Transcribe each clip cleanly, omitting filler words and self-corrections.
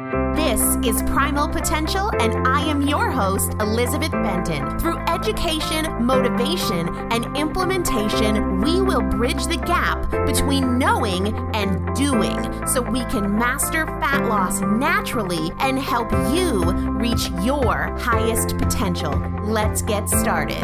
This is Primal Potential, and I am your host, Elizabeth Benton. Through education, motivation, and implementation, we will bridge the gap between knowing and doing so we can master fat loss naturally and help you reach your highest potential. Let's get started.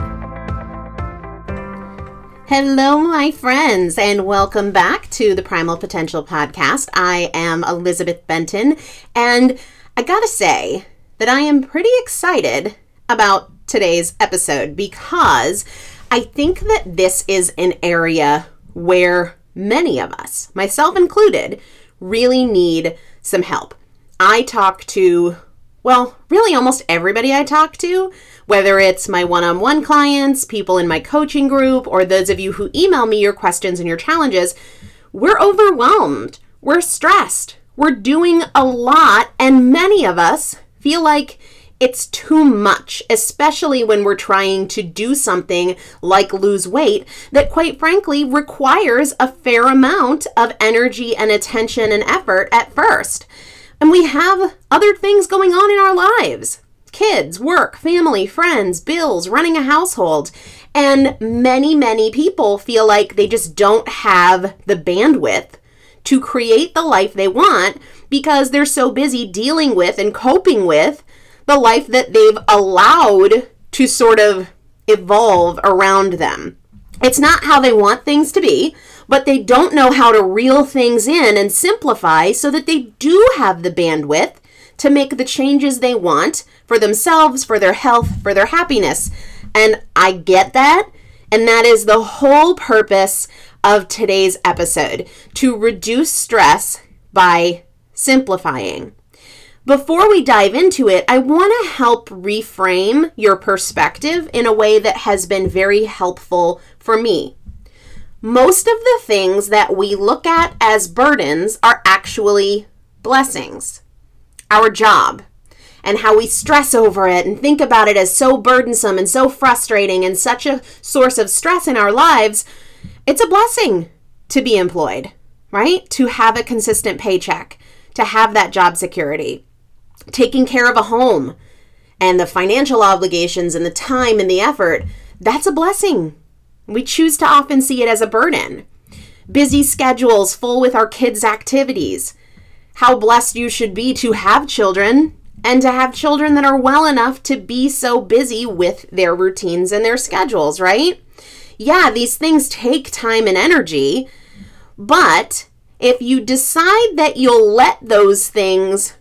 Hello, my friends, and welcome back to the Primal Potential Podcast. I am Elizabeth Benton, and I gotta say that I am pretty excited about today's episode because I think that this is an area where many of us, myself included, really need some help. I talk to, really almost everybody I talk to, whether it's my one-on-one clients, people in my coaching group, or those of you who email me your questions and your challenges. We're overwhelmed. We're stressed. We're doing a lot, and many of us feel like it's too much, especially when we're trying to do something like lose weight that, quite frankly, requires a fair amount of energy and attention and effort at first. And we have other things going on in our lives. Kids, work, family, friends, bills, running a household. And many people feel like they just don't have the bandwidth to create the life they want because they're so busy dealing with and coping with the life that they've allowed to sort of evolve around them. It's not how they want things to be, but they don't know how to reel things in and simplify so that they do have the bandwidth to make the changes they want for themselves, for their health, for their happiness. And I get that. And that is the whole purpose of today's episode, to reduce stress by simplifying. Before we dive into it, I want to help reframe your perspective in a way that has been very helpful for me. Most of the things that we look at as burdens are actually blessings. Our job and how we stress over it and think about it as so burdensome and so frustrating and such a source of stress in our lives, it's a blessing to be employed, right? To have a consistent paycheck, to have that job security, taking care of a home and the financial obligations and the time and the effort, that's a blessing. We choose to often see it as a burden. Busy schedules full with our kids' activities. How blessed you should be to have children and to have children that are well enough to be so busy with their routines and their schedules, right? Yeah, these things take time and energy, but if you decide that you'll let those things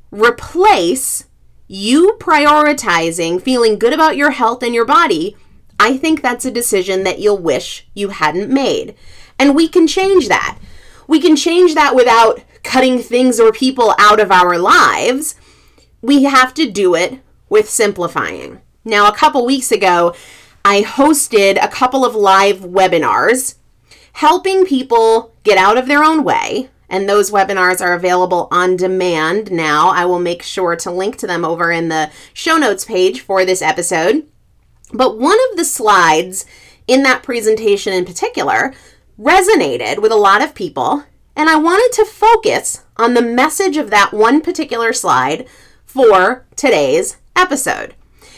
replace you prioritizing feeling good about your health and your body, I think that's a decision that you'll wish you hadn't made. And we can change that. We can change that without cutting things or people out of our lives. We have to do it with simplifying. Now, a couple weeks ago, I hosted a couple of live webinars helping people get out of their own way. And those webinars are available on demand now. I will make sure to link to them over in the show notes page for this episode. But one of the slides in that presentation in particular resonated with a lot of people. And I wanted to focus on the message of that one particular slide for today's episode.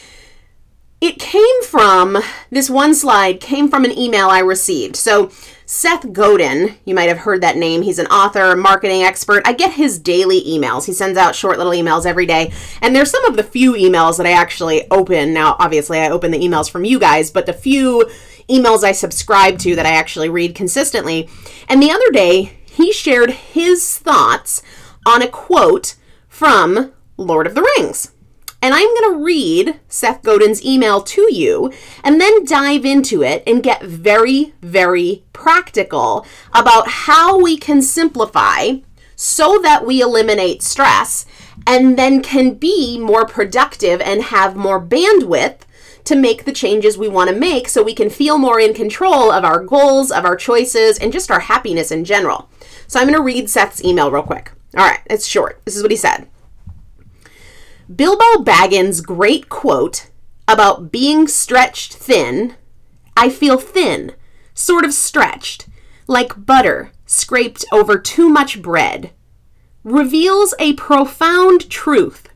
This one slide came from an email I received. So Seth Godin, you might have heard that name. He's an author, marketing expert. I get his daily emails. He sends out short little emails every day. And there's some of the few emails that I actually open. Now, obviously, I open the emails from you guys, but the few emails I subscribe to that I actually read consistently. And the other day, he shared his thoughts on a quote from Lord of the Rings. And I'm going to read Seth Godin's email to you and then dive into it and get very, very practical about how we can simplify so that we eliminate stress and then can be more productive and have more bandwidth to make the changes we want to make so we can feel more in control of our goals, of our choices, and just our happiness in general. So I'm going to read Seth's email real quick. All right, it's short. This is what he said. Bilbo Baggins' great quote about being stretched thin, I feel thin, sort of stretched, like butter scraped over too much bread. reveals a profound truth.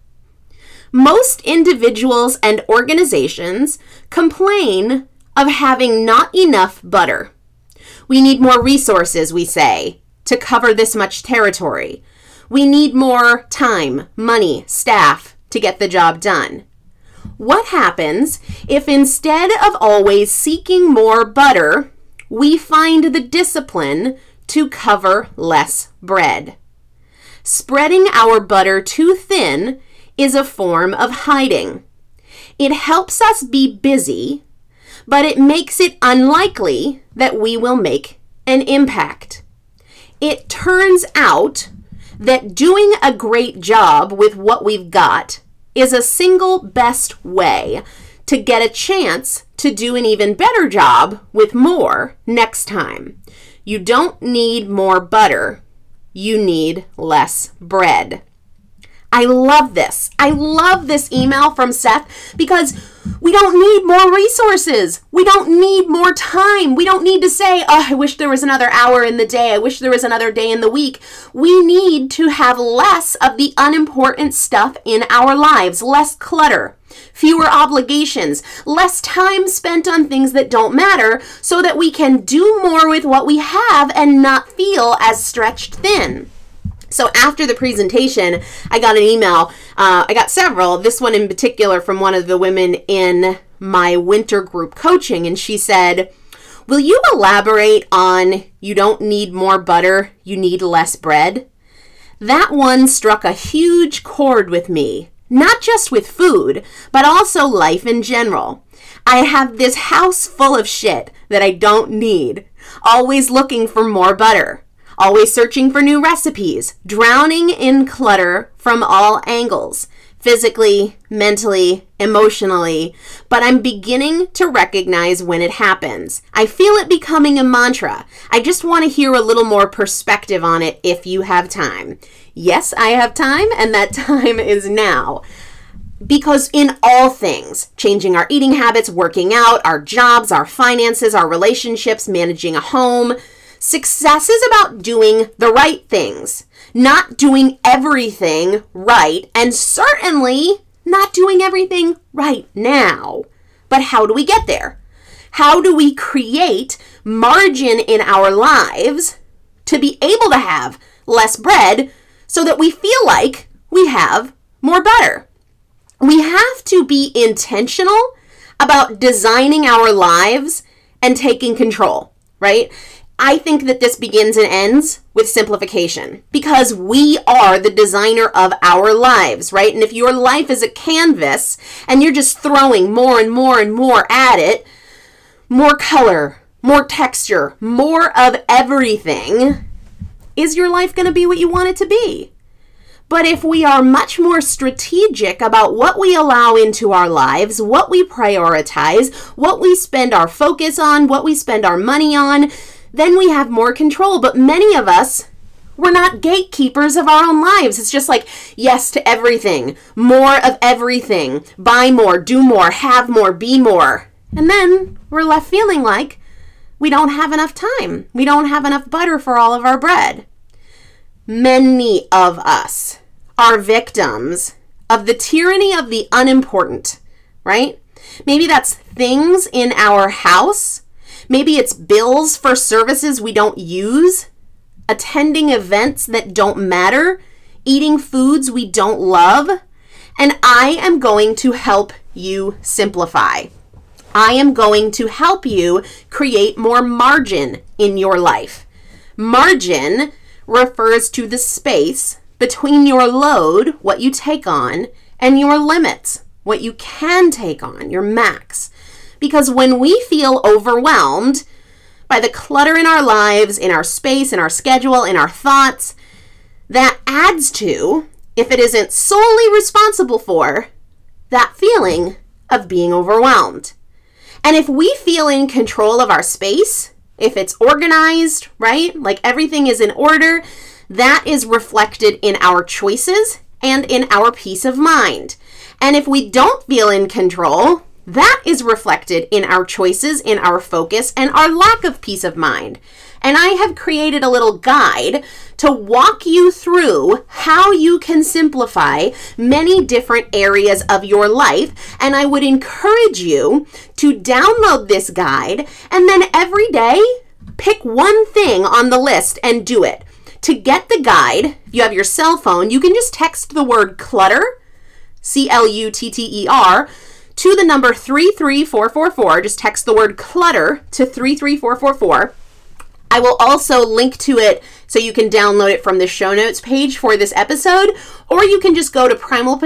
Most individuals and organizations complain of having not enough butter. We need more resources, we say, to cover this much territory. We need more time, money, staff to get the job done. What happens if instead of always seeking more butter, we find the discipline to cover less bread? Spreading our butter too thin is a form of hiding. It helps us be busy, but it makes it unlikely that we will make an impact. It turns out that doing a great job with what we've got is a single best way to get a chance to do an even better job with more next time. You don't need more butter. You need less bread. I love this. I love this email from Seth because we don't need more resources. We don't need more time. We don't need to say, oh, I wish there was another hour in the day. I wish there was another day in the week. We need to have less of the unimportant stuff in our lives, less clutter, fewer obligations, less time spent on things that don't matter so that we can do more with what we have and not feel as stretched thin. So after the presentation, I got an email. I got several, this one in particular from one of the women in my winter group coaching. And she said, will you elaborate on you don't need more butter, you need less bread? That one struck a huge chord with me, not just with food, but also life in general. I have this house full of shit that I don't need, always looking for more butter. Always searching for new recipes, drowning in clutter from all angles, physically, mentally, emotionally, but I'm beginning to recognize when it happens. I feel it becoming a mantra. I just want to hear a little more perspective on it if you have time. Yes, I have time, and that time is now. Because in all things, changing our eating habits, working out, our jobs, our finances, our relationships, managing a home, success is about doing the right things, not doing everything right, and certainly not doing everything right now. But how do we get there? How do we create margin in our lives to be able to have less bread so that we feel like we have more butter? We have to be intentional about designing our lives and taking control, right? I think that this begins and ends with simplification because we are the designer of our lives, right? And if your life is a canvas and you're just throwing more and more and more at it, more color, more texture, more of everything, is your life going to be what you want it to be? But if we are much more strategic about what we allow into our lives, what we prioritize, what we spend our focus on, what we spend our money on, then we have more control. But many of us, we're not gatekeepers of our own lives. It's just like yes to everything, more of everything, buy more, do more, have more, be more. And then we're left feeling like we don't have enough time. We don't have enough butter for all of our bread. Many of us are victims of the tyranny of the unimportant, right? Maybe that's things in our house. Maybe it's bills for services we don't use, attending events that don't matter, eating foods we don't love. And I am going to help you simplify. I am going to help you create more margin in your life. Margin refers to the space between your load, what you take on, and your limits, what you can take on, your max. Because when we feel overwhelmed by the clutter in our lives, in our space, in our schedule, in our thoughts, that adds to, if it isn't solely responsible for, that feeling of being overwhelmed. And if we feel in control of our space, if it's organized, right, like everything is in order, that is reflected in our choices and in our peace of mind. And if we don't feel in control, that is reflected in our choices, in our focus, and our lack of peace of mind. And I have created a little guide to walk you through can simplify many different areas of your life. And I would encourage you to download this guide and then every day pick one thing on the list and do it. To get the guide, if you have your cell phone, you can just text the word clutter, CLUTTER, to the number 33444. Just text the word clutter to 33444. I will also link to it so you can download it from the show notes page for this episode, or you can just go to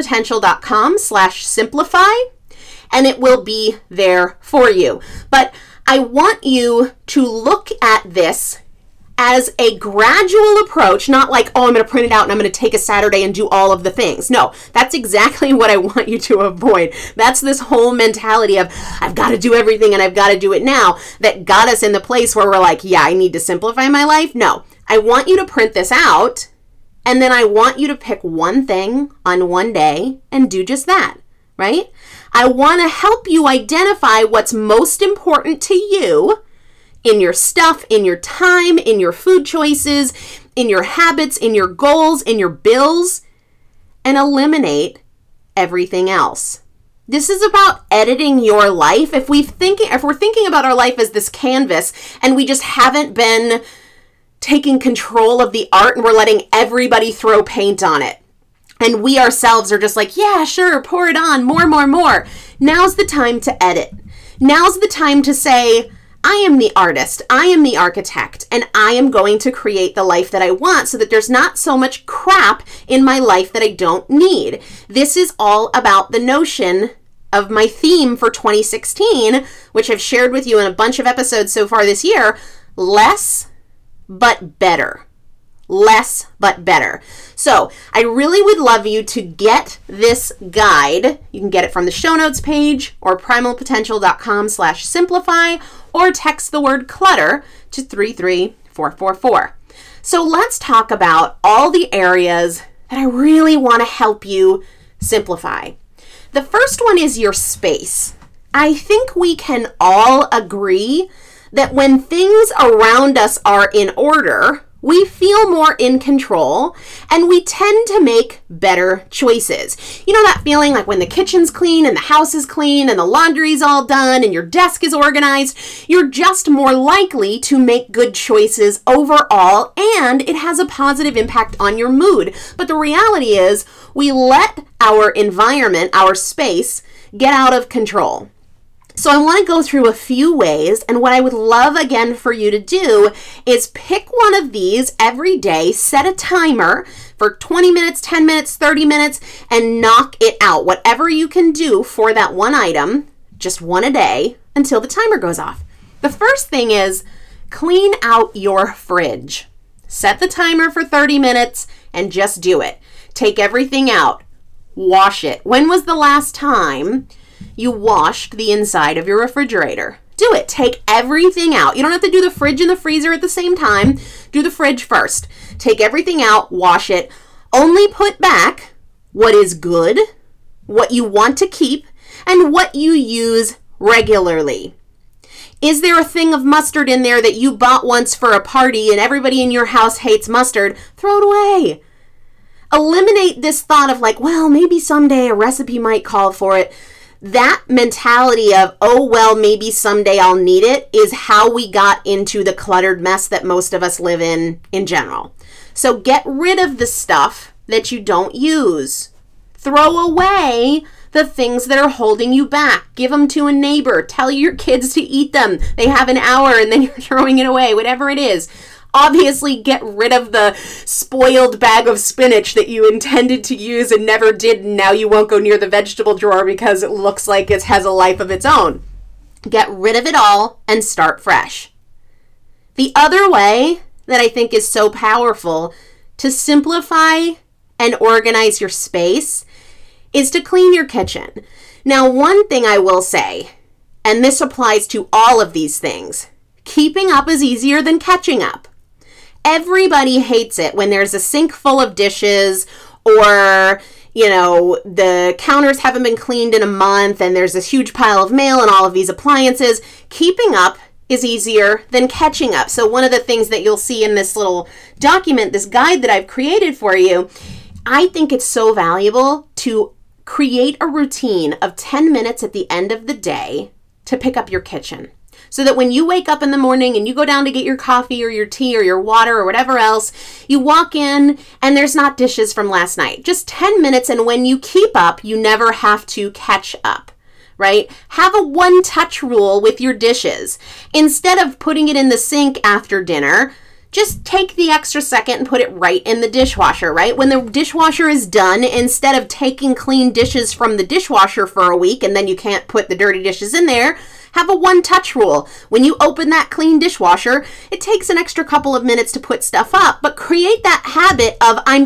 primalpotential.com/simplify and it will be there for you. But I want you to look at this as a gradual approach, not like, oh, I'm going to print it out and I'm going to take a Saturday and do all of the things. No, that's exactly what I want you to avoid. That's this whole mentality of, I've got to do everything and I've got to do it now, that got us in the place where we're like, yeah, I need to simplify my life. No, I want you to print this out and then I want you to pick one thing on one day and do just that, right? I want to help you identify what's most important to you in your stuff, in your time, in your food choices, in your habits, in your goals, in your bills, and eliminate everything else. This is about editing your life. If we're thinking about our life as this canvas and we just haven't been taking control of the art and we're letting everybody throw paint on it, and we ourselves are just like, yeah, sure, pour it on, more. Now's the time to edit. Now's the time to say, I am the artist, I am the architect, and I am going to create the life that I want so that there's not so much crap in my life that I don't need. This is all about the notion of my theme for 2016, which I've shared with you in a bunch of episodes so far this year, less but better. Less but better. So I really would love you to get this guide. You can get it from the show notes page or primalpotential.com/simplify or text the word clutter to 33444. So let's talk about all the areas that I really want to help you simplify. The first one is your space. I think we can all agree that when things around us are in order, we feel more in control and we tend to make better choices. You know that feeling like when the kitchen's clean and the house is clean and the laundry's all done and your desk is organized, you're just more likely to make good choices overall and it has a positive impact on your mood. But the reality is we let our environment, our space, get out of control. So I want to go through a few ways, and what I would love again for you to do is pick one of these every day, set a timer for 20 minutes, 10 minutes, 30 minutes, and knock it out. Whatever you can do for that one item, just one a day until the timer goes off. The first thing is clean out your fridge. Set the timer for 30 minutes and just do it. Take everything out. Wash it. When was the last time you washed the inside of your refrigerator? Do it. Take everything out. You don't have to do the fridge and the freezer at the same time. Do the fridge first. Take everything out, wash it. Only put back what is good, what you want to keep, and what you use regularly. Is there a thing of mustard in there that you bought once for a party and everybody in your house hates mustard? Throw it away. Eliminate this thought of like, well, maybe someday a recipe might call for it. That mentality of, oh, well, maybe someday I'll need it is how we got into the cluttered mess that most of us live in general. So get rid of the stuff that you don't use. Throw away the things that are holding you back. Give them to a neighbor. Tell your kids to eat them. They have an hour and then you're throwing it away, whatever it is. Obviously, get rid of the spoiled bag of spinach that you intended to use and never did, and now you won't go near the vegetable drawer because it looks like it has a life of its own. Get rid of it all and start fresh. The other way that I think is so powerful to simplify and organize your space is to clean your kitchen. Now, one thing I will say, and this applies to all of these things, keeping up is easier than catching up. Everybody hates it when there's a sink full of dishes or, the counters haven't been cleaned in a month and there's this huge pile of mail and all of these appliances. Keeping up is easier than catching up. So one of the things that you'll see in this little document, this guide that I've created for you, I think it's so valuable to create a routine of 10 minutes at the end of the day to pick up your kitchen. So that when you wake up in the morning and you go down to get your coffee or your tea or your water or whatever else, you walk in and there's not dishes from last night. Just 10 minutes, and when you keep up, you never have to catch up, right? Have a one-touch rule with your dishes. Instead of putting it in the sink after dinner, just take the extra second and put it right in the dishwasher, right? When the dishwasher is done, instead of taking clean dishes from the dishwasher for a week and then you can't put the dirty dishes in there, have a one-touch rule. When you open that clean dishwasher, it takes an extra couple of minutes to put stuff up, but create that habit of I'm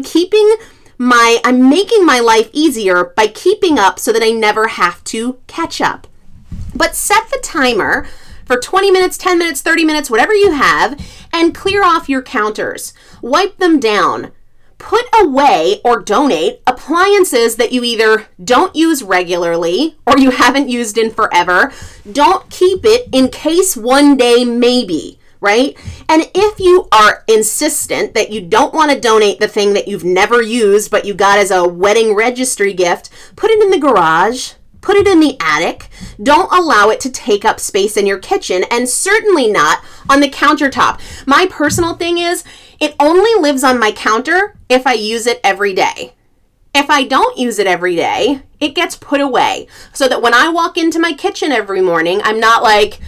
making my life easier by keeping up so that I never have to catch up. But set the timer for 20 minutes, 10 minutes, 30 minutes, whatever you have, and clear off your counters. Wipe them down. Put away or donate appliances that you either don't use regularly or you haven't used in forever. Don't keep it in case one day maybe, right? And if you are insistent that you don't want to donate the thing that you've never used but you got as a wedding registry gift, put it in the garage. Put it in the attic. Don't allow it to take up space in your kitchen, and certainly not on the countertop. My personal thing is, it only lives on my counter if I use it every day. If I don't use it every day, it gets put away so that when I walk into my kitchen every morning, I'm not like,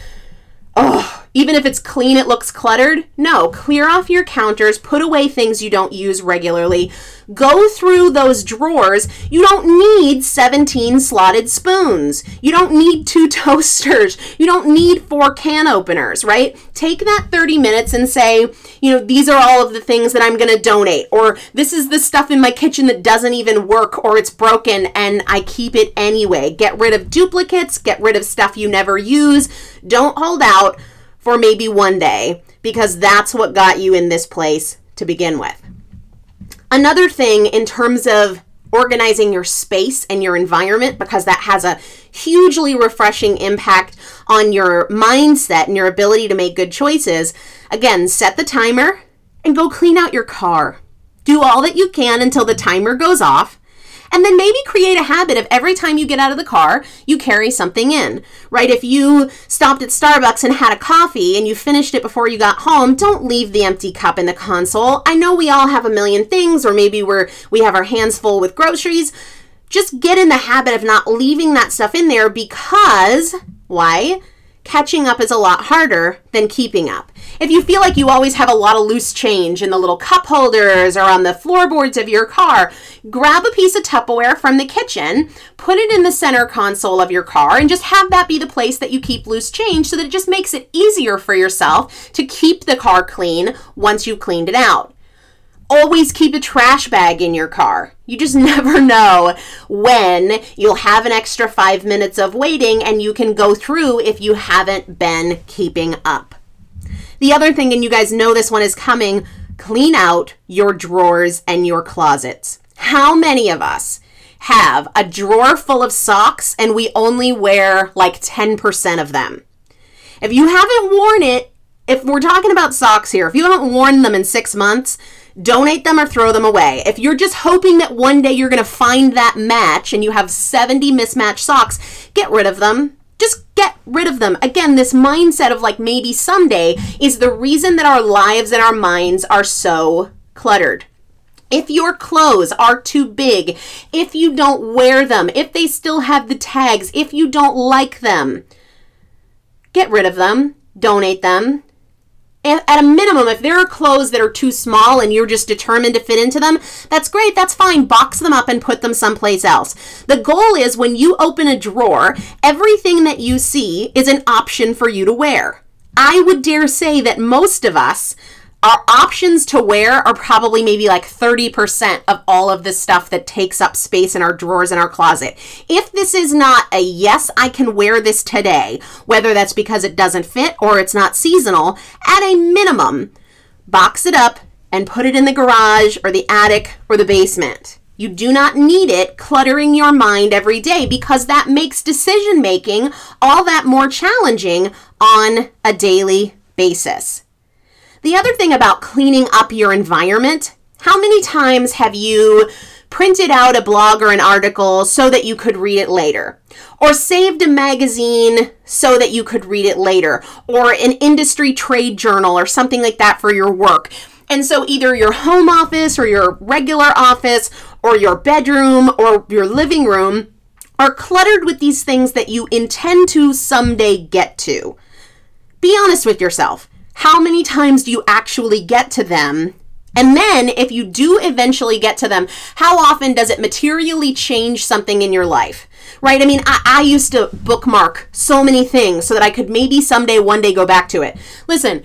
oh, even if it's clean, it looks cluttered. No, clear off your counters, put away things you don't use regularly. Go through those drawers. You don't need 17 slotted spoons. You don't need 2 toasters. You don't need 4 can openers, right? Take that 30 minutes and say, these are all of the things that I'm going to donate, or this is the stuff in my kitchen that doesn't even work or it's broken and I keep it anyway. Get rid of duplicates, get rid of stuff you never use. Don't hold out for maybe one day, because that's what got you in this place to begin with. Another thing in terms of organizing your space and your environment, because that has a hugely refreshing impact on your mindset and your ability to make good choices. Again, set the timer and go clean out your car. Do all that you can until the timer goes off. And then maybe create a habit of every time you get out of the car, you carry something in, right? If you stopped at Starbucks and had a coffee and you finished it before you got home, don't leave the empty cup in the console. I know we all have a million things, or maybe we have our hands full with groceries. Just get in the habit of not leaving that stuff in there, because, why? Catching up is a lot harder than keeping up. If you feel like you always have a lot of loose change in the little cup holders or on the floorboards of your car, grab a piece of Tupperware from the kitchen, put it in the center console of your car, and just have that be the place that you keep loose change, so that it just makes it easier for yourself to keep the car clean once you've cleaned it out. Always keep a trash bag in your car. You just never know when you'll have an extra 5 minutes of waiting and you can go through if you haven't been keeping up. The other thing, and you guys know this one is coming, clean out your drawers and your closets. How many of us have a drawer full of socks and we only wear like 10% of them? If you haven't worn it, if we're talking about socks here, if you haven't worn them in 6 months, donate them or throw them away. If you're just hoping that one day you're going to find that match and you have 70 mismatched socks, get rid of them. Just get rid of them. Again, this mindset of like maybe someday is the reason that our lives and our minds are so cluttered. If your clothes are too big, if you don't wear them, if they still have the tags, if you don't like them, get rid of them, donate them. At a minimum, if there are clothes that are too small and you're just determined to fit into them, that's great, that's fine. Box them up and put them someplace else. The goal is when you open a drawer, everything that you see is an option for you to wear. I would dare say that most of us, our options to wear are probably maybe like 30% of all of the stuff that takes up space in our drawers in our closet. If this is not a yes, I can wear this today, whether that's because it doesn't fit or it's not seasonal, at a minimum, box it up and put it in the garage or the attic or the basement. You do not need it cluttering your mind every day, because that makes decision making all that more challenging on a daily basis. The other thing about cleaning up your environment How many times have you printed out a blog or an article so that you could read it later? Or saved a magazine so that you could read it later? Or an industry trade journal or something like that for your work? And so either your home office or your regular office or your bedroom or your living room are cluttered with these things that you intend to someday get to. Be honest with yourself. How many times do you actually get to them? And then if you do eventually get to them, how often does it materially change something in your life? Right? I mean, I used to bookmark so many things so that I could maybe someday, one day go back to it. Listen,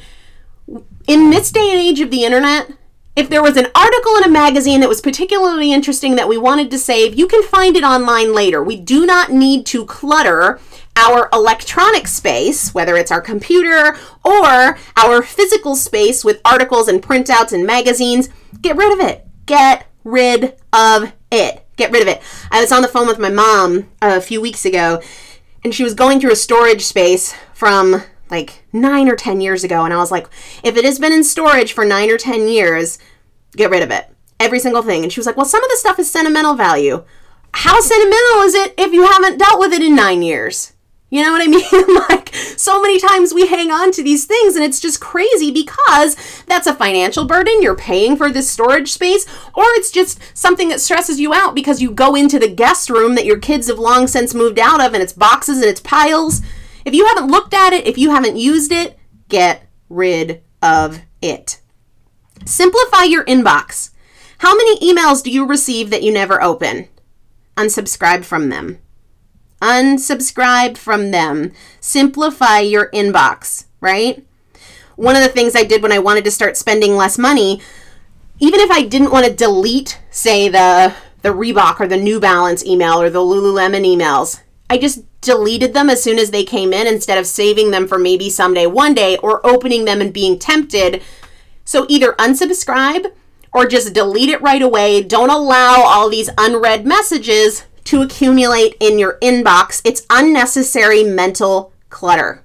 in this day and age of the internet, if there was an article in a magazine that was particularly interesting that we wanted to save, you can find it online later. We do not need to clutter our electronic space, whether it's our computer or our physical space with articles and printouts and magazines. Get rid of it. Get rid of it. Get rid of it. I was on the phone with my mom a few weeks ago, and she was going through a storage space from like 9 or 10 years ago. And I was like, if it has been in storage for 9 or 10 years, get rid of it. Every single thing. And she was like, well, some of the stuff is sentimental value. How sentimental is it if you haven't dealt with it in 9 years? You know what I mean? Like, so many times we hang on to these things and it's just crazy because that's a financial burden. You're paying for this storage space, or it's just something that stresses you out because you go into the guest room that your kids have long since moved out of and it's boxes and it's piles. If you haven't looked at it, if you haven't used it, get rid of it. Simplify your inbox. How many emails do you receive that you never open? Unsubscribe from them. Unsubscribe from them. Simplify your inbox, right? One of the things I did when I wanted to start spending less money, even if I didn't want to delete, say, the Reebok or the New Balance email or the Lululemon emails, I just deleted them as soon as they came in instead of saving them for maybe someday, one day, or opening them and being tempted. So either unsubscribe or just delete it right away. Don't allow all these unread messages to accumulate in your inbox. It's unnecessary mental clutter.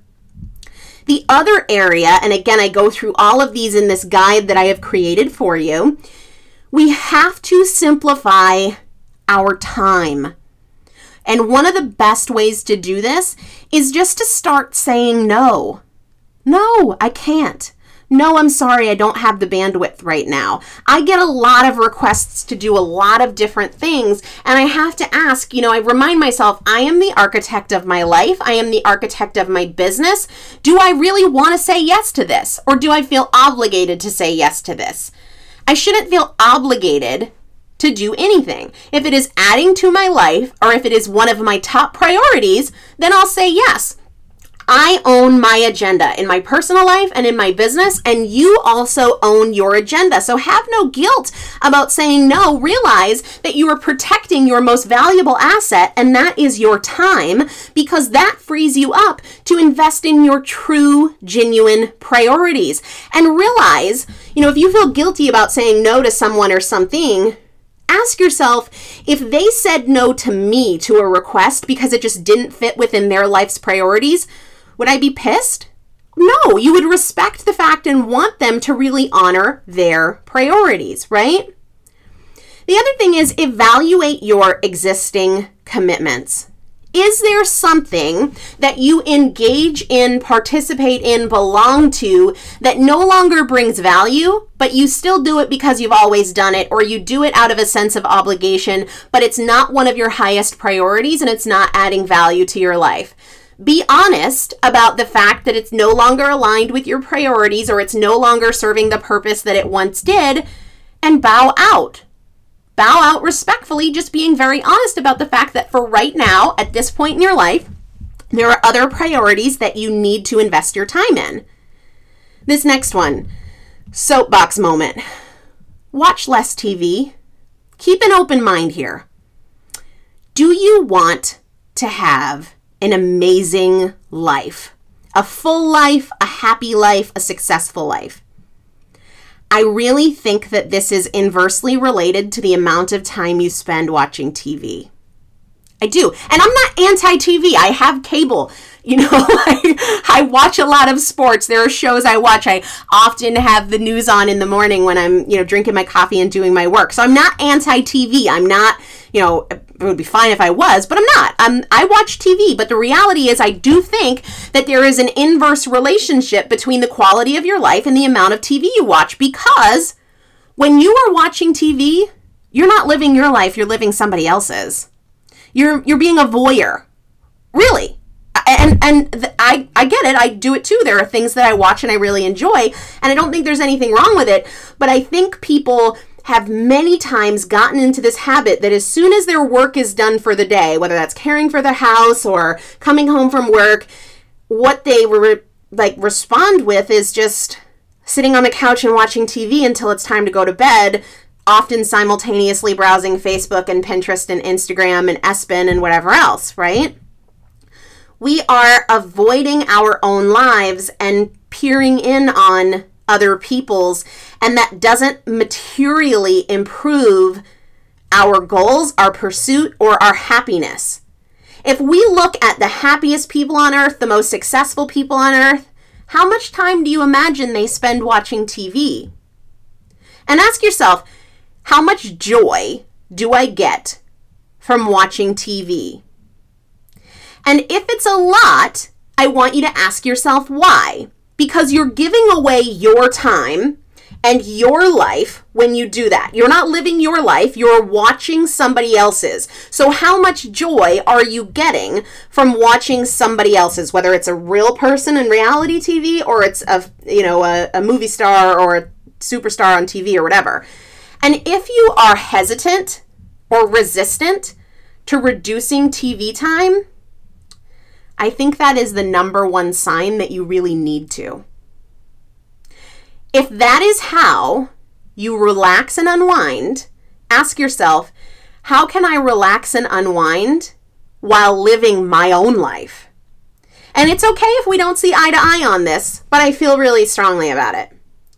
The other area, and again, I go through all of these in this guide that I have created for you, we have to simplify our time. And one of the best ways to do this is just to start saying no. No, I can't. No, I'm sorry, I don't have the bandwidth right now. I get a lot of requests to do a lot of different things, and I have to ask, I remind myself, I am the architect of my life. I am the architect of my business. Do I really want to say yes to this, or do I feel obligated to say yes to this? I shouldn't feel obligated to do anything. If it is adding to my life, or if it is one of my top priorities, then I'll say yes. I own my agenda in my personal life and in my business, and you also own your agenda. So have no guilt about saying no. Realize that you are protecting your most valuable asset, and that is your time, because that frees you up to invest in your true, genuine priorities. And realize, if you feel guilty about saying no to someone or something, ask yourself, if they said no to me to a request because it just didn't fit within their life's priorities, would I be pissed? No, you would respect the fact and want them to really honor their priorities, right? The other thing is evaluate your existing commitments. Is there something that you engage in, participate in, belong to that no longer brings value, but you still do it because you've always done it, or you do it out of a sense of obligation, but it's not one of your highest priorities and it's not adding value to your life? Be honest about the fact that it's no longer aligned with your priorities, or it's no longer serving the purpose that it once did, and bow out. Bow out respectfully, just being very honest about the fact that for right now, at this point in your life, there are other priorities that you need to invest your time in. This next one, soapbox moment. Watch less TV. Keep an open mind here. Do you want to have an amazing life? A full life, a happy life, a successful life? I really think that this is inversely related to the amount of time you spend watching TV. I do. And I'm not anti-TV. I have cable. I watch a lot of sports. There are shows I watch. I often have the news on in the morning when I'm, drinking my coffee and doing my work. So I'm not anti-TV. I'm not, it would be fine if I was, but I'm not. I watch TV, but the reality is I do think that there is an inverse relationship between the quality of your life and the amount of TV you watch, because when you are watching TV, you're not living your life, you're living somebody else's. You're being a voyeur. Really. And I get it. I do it too. There are things that I watch and I really enjoy, and I don't think there's anything wrong with it. But I think people have many times gotten into this habit that as soon as their work is done for the day, whether that's caring for their house or coming home from work, what they respond with is just sitting on the couch and watching TV until it's time to go to bed, often simultaneously browsing Facebook and Pinterest and Instagram and ESPN and whatever else, right? We are avoiding our own lives and peering in on other people's, and that doesn't materially improve our goals, our pursuit, or our happiness. If we look at the happiest people on earth, the most successful people on earth, how much time do you imagine they spend watching TV? And ask yourself, how much joy do I get from watching TV? And if it's a lot, I want you to ask yourself why. Because you're giving away your time and your life when you do that. You're not living your life, you're watching somebody else's. So how much joy are you getting from watching somebody else's, whether it's a real person in reality TV or it's a movie star or a superstar on TV or whatever. And if you are hesitant or resistant to reducing TV time, I think that is the number one sign that you really need to. If that is how you relax and unwind, ask yourself, how can I relax and unwind while living my own life? And it's okay if we don't see eye to eye on this, but I feel really strongly about it.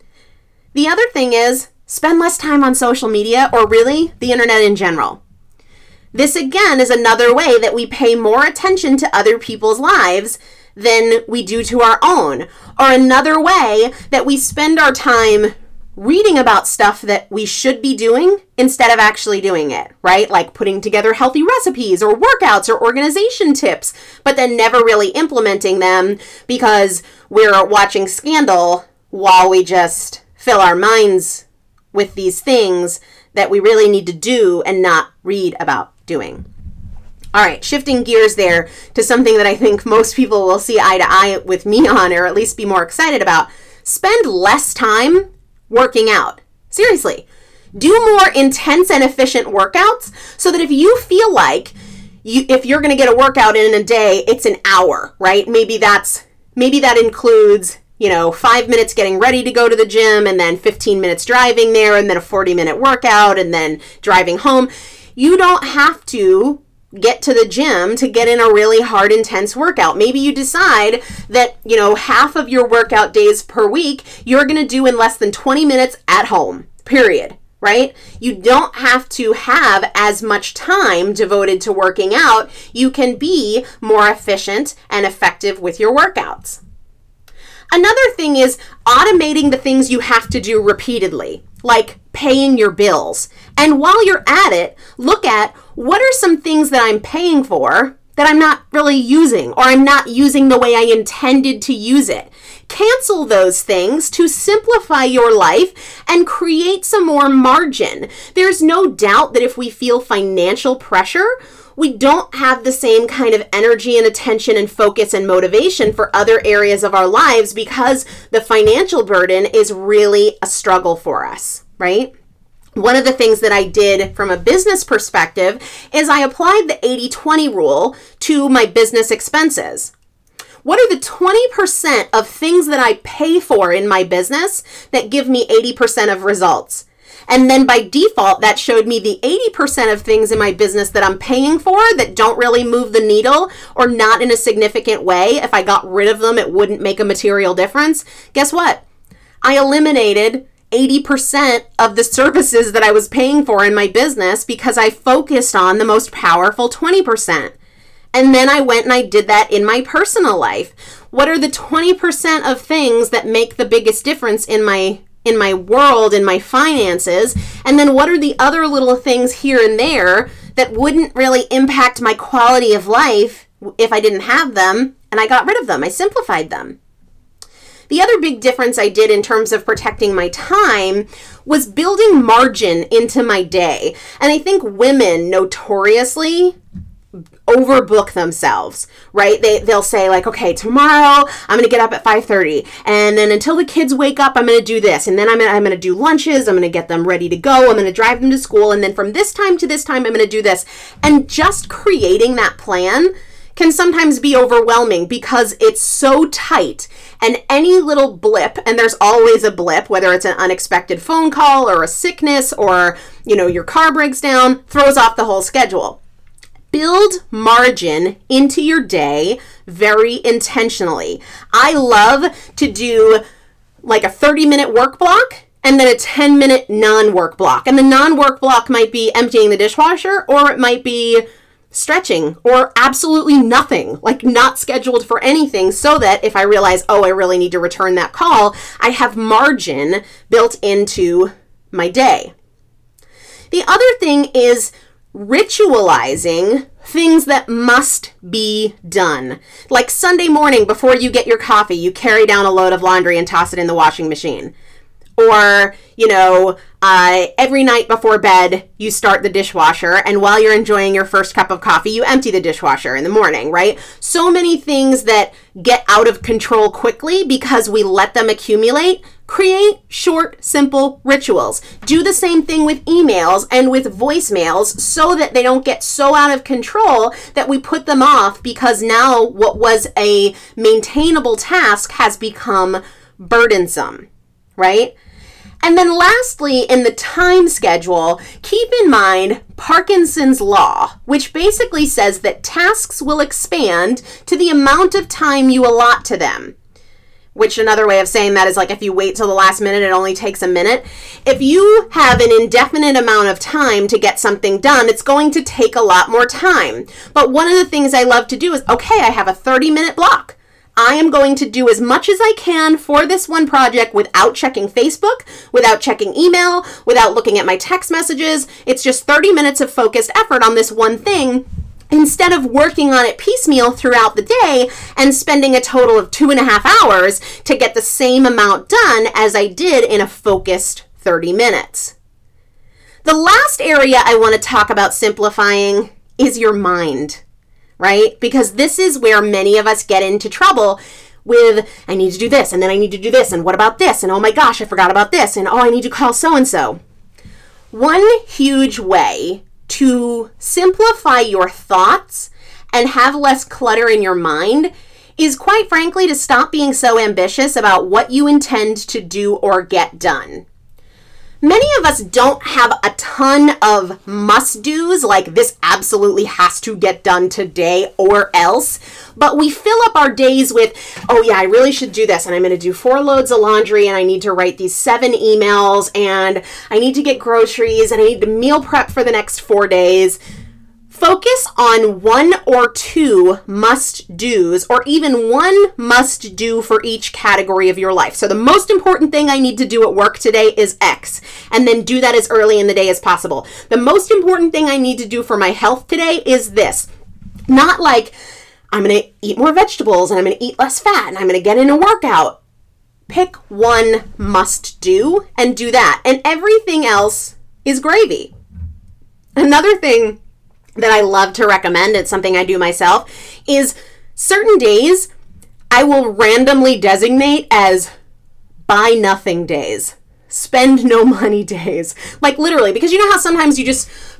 The other thing is, spend less time on social media, or really the internet in general. This again is another way that we pay more attention to other people's lives than we do to our own. Or another way that we spend our time reading about stuff that we should be doing instead of actually doing it, right? Like putting together healthy recipes or workouts or organization tips, but then never really implementing them because we're watching Scandal while we just fill our minds with these things that we really need to do and not read about doing. All right, shifting gears there to something that I think most people will see eye to eye with me on, or at least be more excited about. Spend less time working out. Seriously, do more intense and efficient workouts so that if you feel like if you're going to get a workout in a day, it's an hour, right? Maybe that includes 5 minutes getting ready to go to the gym and then 15 minutes driving there and then a 40-minute workout and then driving home. You don't have to get to the gym to get in a really hard, intense workout. Maybe you decide that, half of your workout days per week, you're going to do in less than 20 minutes at home, period, right? You don't have to have as much time devoted to working out. You can be more efficient and effective with your workouts. Another thing is automating the things you have to do repeatedly, like paying your bills. And while you're at it, look at what are some things that I'm paying for that I'm not really using, or I'm not using the way I intended to use it. Cancel those things to simplify your life and create some more margin. There's no doubt that if we feel financial pressure, we don't have the same kind of energy and attention and focus and motivation for other areas of our lives because the financial burden is really a struggle for us, right? One of the things that I did from a business perspective is I applied the 80-20 rule to my business expenses. What are the 20% of things that I pay for in my business that give me 80% of results? And then by default, that showed me the 80% of things in my business that I'm paying for that don't really move the needle or not in a significant way. If I got rid of them, it wouldn't make a material difference. Guess what? I eliminated 80% of the services that I was paying for in my business because I focused on the most powerful 20%. And then I went and I did that in my personal life. What are the 20% of things that make the biggest difference in my world, in my finances? And then what are the other little things here and there that wouldn't really impact my quality of life if I didn't have them? And I got rid of them. I simplified them. The other big difference I did in terms of protecting my time was building margin into my day. And I think women notoriously overbook themselves, right? They'll say like, okay, tomorrow I'm going to get up at 5:30, and then until the kids wake up, I'm going to do this, and then I'm going to do lunches, I'm going to get them ready to go, I'm going to drive them to school, and then from this time to this time, I'm going to do this. And just creating that plan can sometimes be overwhelming because it's so tight, and any little blip, and there's always a blip, whether it's an unexpected phone call or a sickness or, your car breaks down, throws off the whole schedule. Build margin into your day very intentionally. I love to do like a 30-minute work block and then a 10-minute non-work block. And the non-work block might be emptying the dishwasher, or it might be stretching, or absolutely nothing, like not scheduled for anything, so that if I realize, I really need to return that call, I have margin built into my day. The other thing is ritualizing things that must be done. Like Sunday morning before you get your coffee, you carry down a load of laundry and toss it in the washing machine. Or, every night before bed, you start the dishwasher, and while you're enjoying your first cup of coffee, you empty the dishwasher in the morning, right? So many things that get out of control quickly because we let them accumulate. Create short, simple rituals. Do the same thing with emails and with voicemails so that they don't get so out of control that we put them off because now what was a maintainable task has become burdensome, right? And then lastly, in the time schedule, keep in mind Parkinson's law, which basically says that tasks will expand to the amount of time you allot to them. Which another way of saying that is like if you wait till the last minute, it only takes a minute. If you have an indefinite amount of time to get something done, it's going to take a lot more time. But one of the things I love to do is, okay, I have a 30-minute block. I am going to do as much as I can for this one project without checking Facebook, without checking email, without looking at my text messages. It's just 30 minutes of focused effort on this one thing, instead of working on it piecemeal throughout the day and spending a total of 2.5 hours to get the same amount done as I did in a focused 30 minutes. The last area I want to talk about simplifying is your mind. Right? Because this is where many of us get into trouble with, I need to do this, and then I need to do this, and what about this, and oh my gosh, I forgot about this, and I need to call so-and-so. One huge way to simplify your thoughts and have less clutter in your mind is, quite frankly, to stop being so ambitious about what you intend to do or get done. Many of us don't have a ton of must-dos, like this absolutely has to get done today or else, but we fill up our days with, I really should do this, and I'm going to do 4 loads of laundry, and I need to write these 7 emails, and I need to get groceries, and I need to meal prep for the next 4 days. Focus on 1 or 2 must-dos, or even 1 must-do for each category of your life. So the most important thing I need to do at work today is X, and then do that as early in the day as possible. The most important thing I need to do for my health today is this. Not like, I'm going to eat more vegetables, and I'm going to eat less fat, and I'm going to get in a workout. Pick 1 must-do and do that, and everything else is gravy. Another thing that I love to recommend, it's something I do myself, is certain days I will randomly designate as buy nothing days, spend no money days. Like literally, because you know how sometimes you just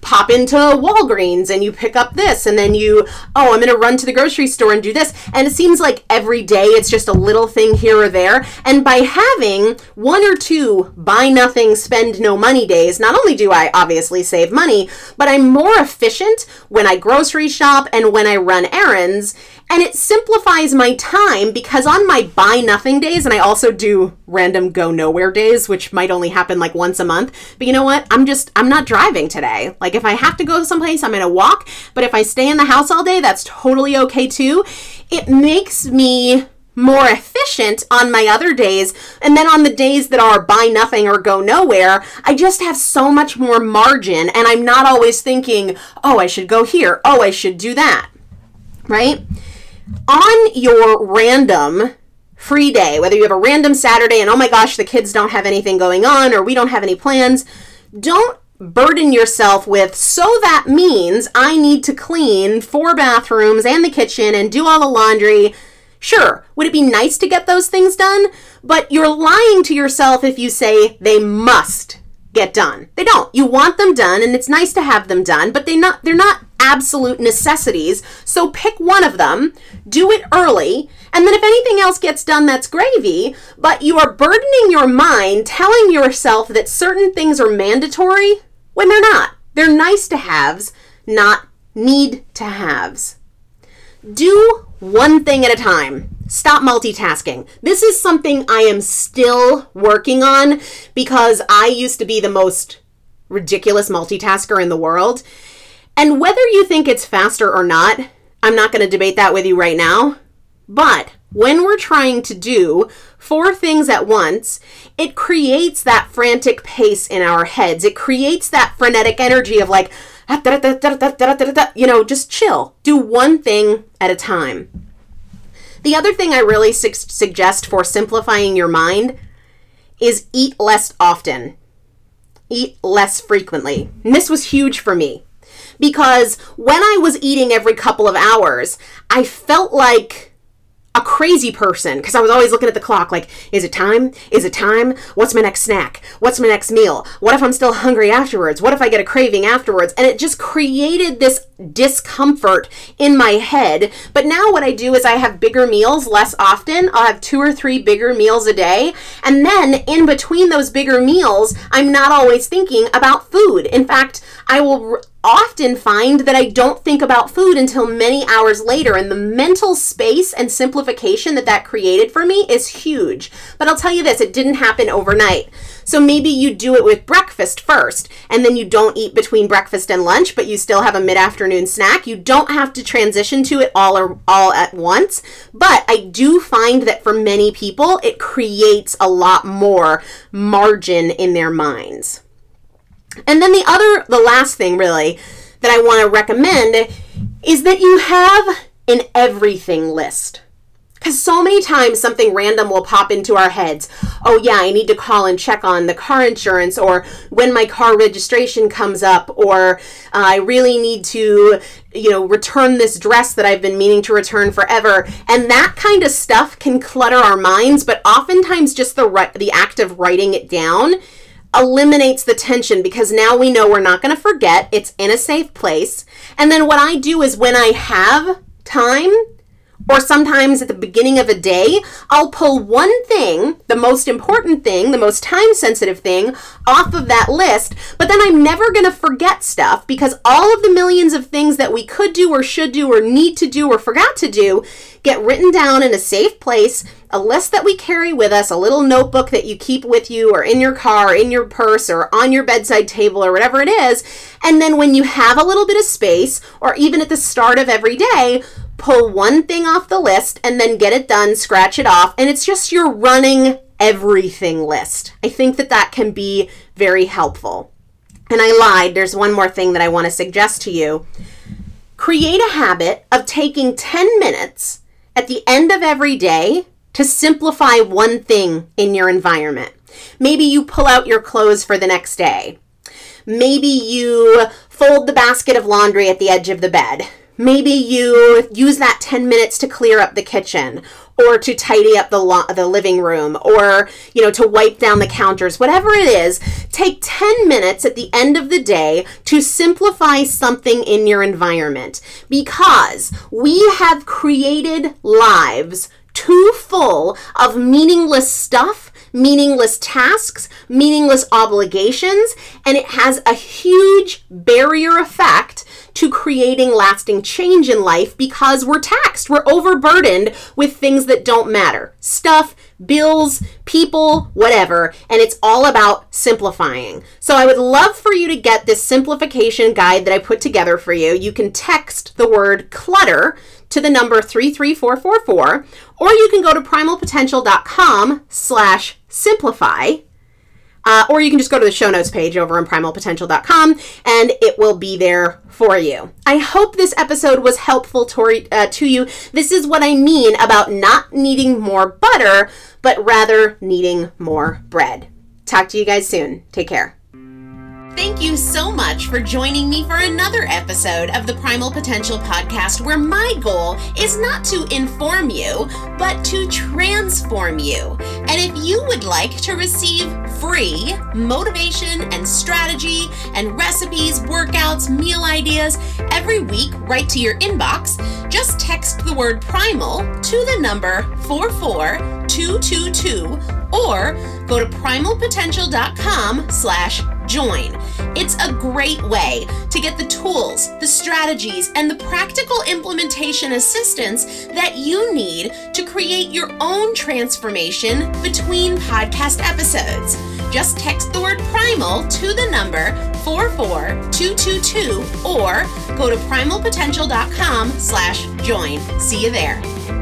pop into Walgreens and you pick up this, and then I'm going to run to the grocery store and do this. And it seems like every day it's just a little thing here or there. And by having 1 or 2 buy nothing, spend no money days, not only do I obviously save money, but I'm more efficient when I grocery shop and when I run errands. And it simplifies my time because on my buy nothing days, and I also do random go nowhere days, which might only happen like once a month. But you know what? I'm not driving today. Like if I have to go someplace, I'm going to walk. But if I stay in the house all day, that's totally okay too. It makes me more efficient on my other days. And then on the days that are buy nothing or go nowhere, I just have so much more margin. And I'm not always thinking, oh, I should go here. Oh, I should do that. Right? On your random free day, whether you have a random Saturday and oh my gosh, the kids don't have anything going on or we don't have any plans, don't burden yourself with, so that means I need to clean 4 bathrooms and the kitchen and do all the laundry. Sure, would it be nice to get those things done? But you're lying to yourself if you say they must get done. They don't. You want them done and it's nice to have them done, but they're not absolute necessities. So pick one of them, do it early, and then if anything else gets done, that's gravy. But you are burdening your mind, telling yourself that certain things are mandatory when they're not. They're nice to haves, not need to haves. Do one thing at a time. Stop multitasking. This is something I am still working on because I used to be the most ridiculous multitasker in the world. And whether you think it's faster or not, I'm not going to debate that with you right now. But when we're trying to do 4 things at once, it creates that frantic pace in our heads. It creates that frenetic energy of like, just chill. Do one thing at a time. The other thing I really suggest for simplifying your mind is eat less often. Eat less frequently. And this was huge for me because when I was eating every couple of hours, I felt like a crazy person because I was always looking at the clock like, is it time? Is it time? What's my next snack? What's my next meal? What if I'm still hungry afterwards? What if I get a craving afterwards? And it just created this discomfort in my head. But now what I do is I have bigger meals less often. I'll have 2 or 3 bigger meals a day. And then in between those bigger meals, I'm not always thinking about food. In fact, I will often find that I don't think about food until many hours later, and the mental space and simplification that created for me is huge. But I'll tell you this, it didn't happen overnight. So maybe you do it with breakfast first, and then you don't eat between breakfast and lunch, but you still have a mid-afternoon snack. You don't have to transition to it all at once, but I do find that for many people, it creates a lot more margin in their minds. And then the last thing really that I want to recommend is that you have an everything list. Because so many times something random will pop into our heads. Oh yeah, I need to call and check on the car insurance, or when my car registration comes up, or I really need to, return this dress that I've been meaning to return forever. And that kind of stuff can clutter our minds, but oftentimes just the act of writing it down eliminates the tension because now we know we're not going to forget. It's in a safe place. And then what I do is when I have time, or sometimes at the beginning of a day, I'll pull one thing, the most important thing, the most time-sensitive thing, off of that list, but then I'm never going to forget stuff because all of the millions of things that we could do or should do or need to do or forgot to do get written down in a safe place, a list that we carry with us, a little notebook that you keep with you or in your car, or in your purse, or on your bedside table, or whatever it is. And then when you have a little bit of space, or even at the start of every day, pull one thing off the list and then get it done, scratch it off, and it's just your running everything list. I think that can be very helpful. And I lied, there's one more thing that I want to suggest to you. Create a habit of taking 10 minutes at the end of every day to simplify one thing in your environment. Maybe you pull out your clothes for the next day. Maybe you fold the basket of laundry at the edge of the bed. Maybe you use that 10 minutes to clear up the kitchen. or to tidy up the living room, or, to wipe down the counters, whatever it is, take 10 minutes at the end of the day to simplify something in your environment, because we have created lives too full of meaningless stuff, meaningless tasks, meaningless obligations, and it has a huge barrier effect to creating lasting change in life because we're taxed. We're overburdened with things that don't matter. Stuff, bills, people, whatever, and it's all about simplifying. So I would love for you to get this simplification guide that I put together for you. You can text the word clutter to the number 33444, or you can go to primalpotential.com/simplify. Or you can just go to the show notes page over on primalpotential.com and it will be there for you. I hope this episode was helpful to you. This is what I mean about not needing more butter, but rather needing more bread. Talk to you guys soon. Take care. Thank you so much for joining me for another episode of the Primal Potential Podcast, where my goal is not to inform you, but to transform you. And if you would like to receive free motivation and strategy and recipes, workouts, meal ideas every week right to your inbox, just text the word primal to the number 44222 or go to primalpotential.com/join. It's a great way to get the tools, the strategies, and the practical implementation assistance that you need to create your own transformation between podcast episodes. Just text the word primal to the number 44222 or go to primalpotential.com/join. See you there.